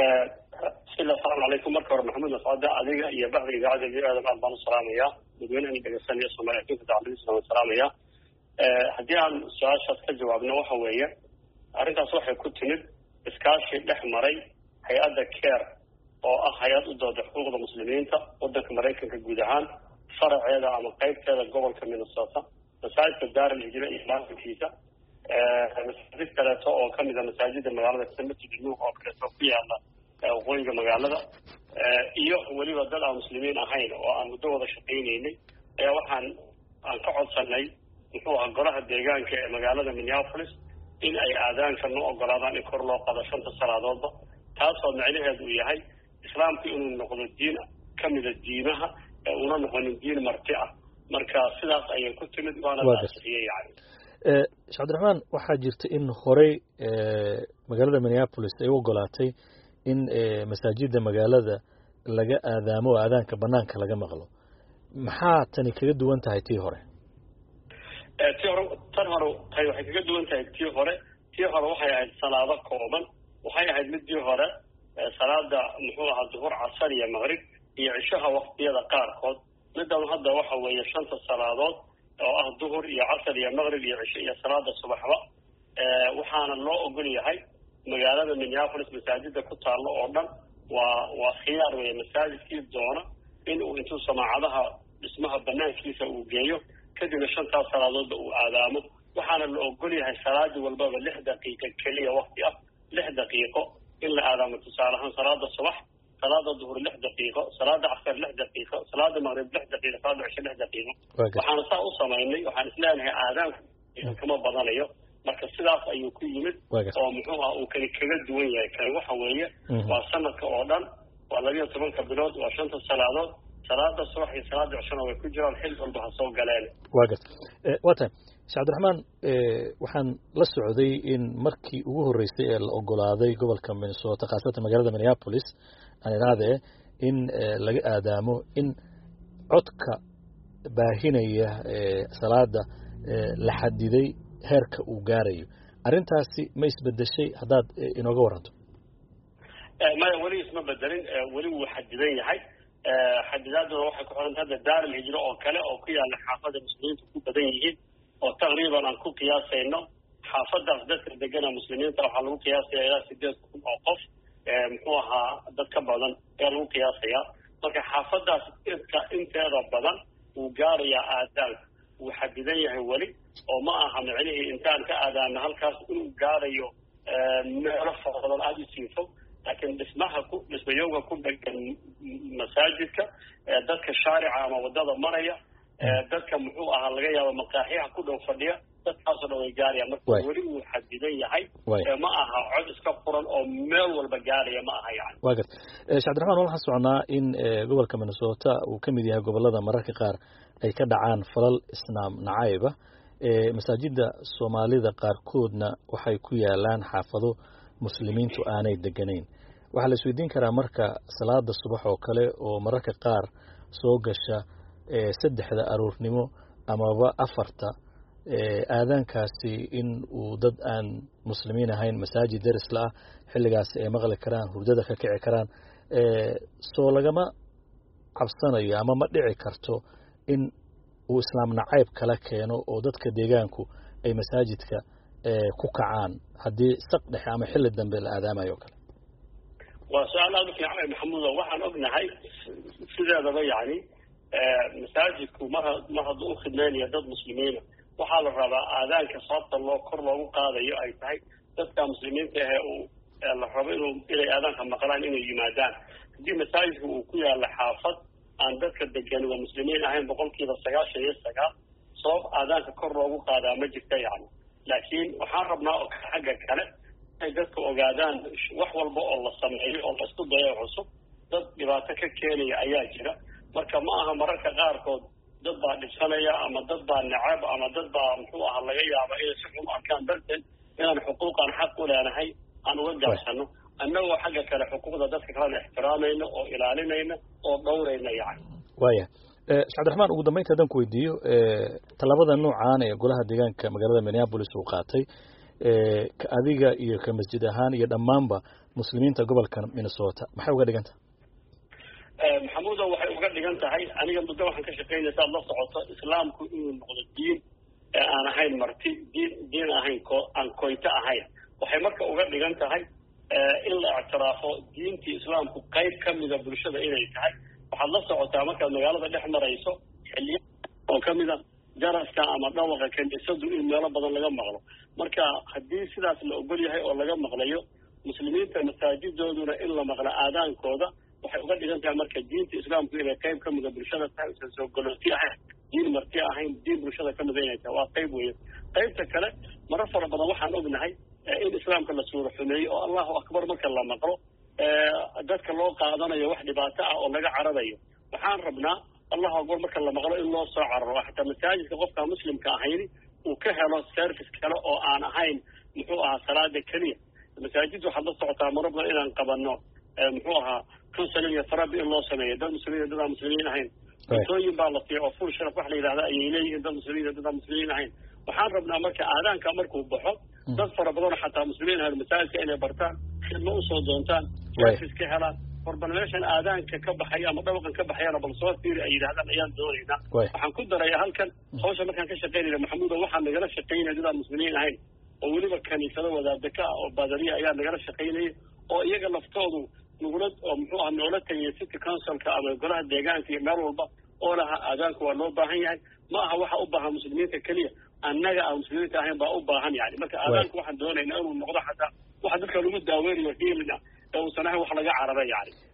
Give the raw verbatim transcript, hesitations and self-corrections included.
بسم الله السلام عليكم مركب محمود مسعود أديك يا بعض إذاعة هذا الألبان السلامية بدون أن يدرسني الصومالية كيف تعلم السلام السلامية هدي عن سؤال شخص جوابنا وحوية أريد أصلح كنت ند إسكاش الأحمري هيئة كير أو هيئة ضد حقوق المسلمين ضد مريكا كجودهان فرع هذا عن قيد هذا قبل كمين السلطة مساجد الدار الهجرية إمام فيها مساجد ثلاثة أو كم إذا مساجد المغاربة تسمت جنوب أو كريستوفيا waqooyiga magaalada iyo waliba dad aan muslimiin ahayn oo aan muddo wada shaqeynayay ayaa waxaan aan ka codsanay muxuu ahaa golaha deegaanka ee magaalada Minneapolis in ay aadaanka noo ogolaadaan in kor loo qado shanta salaadoodba taasoo macnaheedu yahay islaamku inuu noqdo diin kamid ah diimaha ee uu noqon diin marti ah marka sidaas ayay ku timid waana taasiyay yani ee Cabdiraxmaan waxa jirta in horey ee magaalada Minneapolis ay ogolaatay in masaajida magaalada laga aadaamo aadaanka banaanka laga maqlo maxaa tani kaga duwan tahay tii hore ee tii hore tan hore ay waxay kaga duwan tahay tii hore tii hore waxay ahayd salaado kooban waxay ahayd midii hore salaada muxuu ahaa duhur casar iyo maghrib iyo cishaha waqtiyada qaar kood midan hadda waxa weeye shanta salaadood oo ah duhur iyo casar iyo maghrib iyo cisho iyo salaada subaxba ee waxaana loo ogol yahay magaalada Minneapolis masaajida ku taalo oo dhan waa waa khiyaar weey masaajidkii doona in uu intuu samaacadaha dhismaha banaankiisa uu geeyo kadib shanta salaadood uu aadaamo waxaana la ogol yahay salaad walba lix daqiiqo kaliya waqti ah lix daqiiqo in la aadaamo tusaalahan salaada subax salaada duhur lix daqiiqo salaada casar lix daqiiqo salaada maghrib lix daqiiqo salaada cisho lix daqiiqo waxaana saa u sameeynay waxaan isleenahay aadaanku kama badanayo marka sidaas ayuu ku yimid oo muxuu ah uu kali kaga duwan yahay kan waxa weeye waa sanadka oo dhan waa laba iyo toban bilood waa shanta salaadood salaada subax iyo salaada cisho way ku jiraan xil walba soo galeen waaga ee wata Cabdiraxmaan ee waxaan la socday in markii ugu horeysay ee la ogolaaday gobolka Minnesota qaasatan magaalada Minneapolis aan iraade in laga aadaamo in codka baahinaya ee salaada la xadiday heerka uu gaarayo arintaasi ma isbedeshay hadaad inooga waranto ee ma wali isma bedelin wali uu xadidan yahay ee xadidaadu waxa ku xiran hada daar hijro oo kale oo ku yaala xaafada muslimiintu ku badan yihiin oo taqriiban aan ku qiyaasayno xaafada dadka degan muslimiinta waxa lagu qiyaasayaa sideed kun oo qof ee muxuu ahaa dad ka badan ee lagu qiyaasayaa marka xaafadaas inta inteeda badan uu gaaraya aadaan uu xadidan yahay wali oo ma aha macnaheedu intaan ka aadaana halkaas inuu gaarayo meelo fadlan aad u siifo laakiin dhismaha ku dhismayowga ku dhagan masaajidka dadka shaarica ama wadada maraya dadka muxuu ahaa laga yaabo maqaaxiyaha ku dhow fadhiya dadkaas oo way gaaraya marka wali uu xadidan yahay ma aha cod iska furan oo meel walba gaaraya ma aha yani waaga Cabdiraxmaan waxaan soconaa in gobolka Minnesota uu kamid yahay gobolada mararka qaar ay ka dhacaan falal islaam nacayba ee masaajida Soomaalida qaar koodna waxay ku yaalaan xaafado muslimiintu aanay deganeyn waxa la isweydiin karaa marka salaada subax oo kale oo mararka qaar soo gasha ee saddexda aroornimo ama afarta ee aadaankaasi in uu dad aan muslimiin ahayn masaajid daris la xilligaas ay maqli karaan hurdada ka kici karaan ee soo lagama cabsanayo ama ma dhici karto in uu islaam nacayb kala keeno oo dadka deegaanku ay masaajidka ee ku kacaan hadii saq dhexe ama xilli dambe la aadaamayo kale waa su'aal aad u fiican Maxamuud waxaan ognahay sideedaba yani ee masaajidku mar mar haduu u khidmeeyo dad muslimiin waxa la rabaa aadaanka sababta loo kor loogu qaadayo ay tahay dadka muslimiinta ah uu la rabo inuu ilaa aadaanka maqlaan inay yimaadaan hadii masaajidku uu ku yaalo xaafad aan dadka degan oo muslimiin ahayn boqolkiiba sagaashan iyo sagaal sabab aadaanka kor loogu qaadaa ma jirta yani laakiin waxaan rabnaa oo xagga kale ay dadku ogaadaan wax walba oo la sameeyo oo la isku dayo cusub dad dhibaato ka keenaya ayaa jira marka ma aha mararka qaarkood dad baa dhibsanaya ama dad baa nacab ama dad baa muxuu ahaa laga yaabo inay si xun arkaan darteed inaan xuquuqan xaq u leenahay aan uga gaabsano annagoo xagga kale xuquuqda dadka kale ixtiraamayno oo ilaalinayno oo dhowrayno yani waaya ee Cabdiraxmaan ugu dambeyntii hadan ku weydiiyo ee talabada noocaan ee golaha deegaanka magaalada Minneapolis uu qaatay ee adiga iyo ka masjid ahaan iyo dhamaanba muslimiinta gobolka Minnesota maxay uga dhigan tahay maxamuudo waxay uga dhigan tahay aniga muddo waxaan ka shaqeynaya saad la socoto islaamku inuu noqdo diin aan ahayn marti diin diin ahayn ko aan koyta ahayn waxay marka uga dhigan tahay in la ictiraafo diintii islaamku qayb ka mida bulshada inay tahay waxaad la socotaa markaad magaalada dhex marayso xilliya oo ka mida jaraska ama dhawaqa kaniisadu in meelo badan laga maqlo marka haddii sidaas la ogol yahay oo laga maqlayo muslimiinta masaajidooduna in la maqlo aadaankooda waxay uga dhigan tahay marka diinta islaamku inay qayb ka mida bulshada tahay usan soo golooti ahayn diin marti ahayn diin bulshada ka mida inay tahay waa qayb weeye qaybta kale maro fara badan waxaan ognahay in islaamka la suuro xumeeyo oo allahu akbar marka la maqlo dadka loo qaadanayo wax dhibaato ah oo laga cararayo waxaan rabnaa allahu akbar marka la maqlo in loo soo cararo xataa masaajidka qofka muslimka ahayni uu ka helo service kale oo aan ahayn muxuu ahaa salaada keliya masaajid waxaad la socotaa maro badan inaan qabanno muxuu ahaa counseling iyo therapy in loo sameeyo dad muslimiin dad aan muslimiin ahayn cuntooyin baa la siiya oo full sharaf wax la yidhahda ayay leeyihiin dad muslimiin dad aan muslimiin ahayn waxaan rabnaa marka aadaanka markuu baxo dad fara badan xataa muslimiin ahayn masaajidka inay bartaan khidmo usoo doontaan service ka helaan horban meeshan aadaanka ka baxaya ama dhawaqan ka baxayana bal soo fiiri ay yidhahdaan ayaan doonaynaa waxaan ku daraya halkan hawsha markaan ka shaqaynayna maxamuudo waxaan nagala shaqaynaya dad aan muslimiin ahayn oo weliba kaniisado wadaadaka ah oo baadariya ayaa nagala shaqaynaya oo iyaga laftoodu nugula oo muxuu aha noola tagaya city councilka ama golaha deegaanka iyo meel walba oo laha aadaanku waa loo baahan yahay ma aha waxa u baahan muslimiinta keliya annaga aan muslimiinta ahayn baa u baahan yani marka aadaanku waxaan doonaynaa inuu noqdo xataa waxa dadka lagu daaweynayo hiilina ee uusan ahayn wax laga carara yani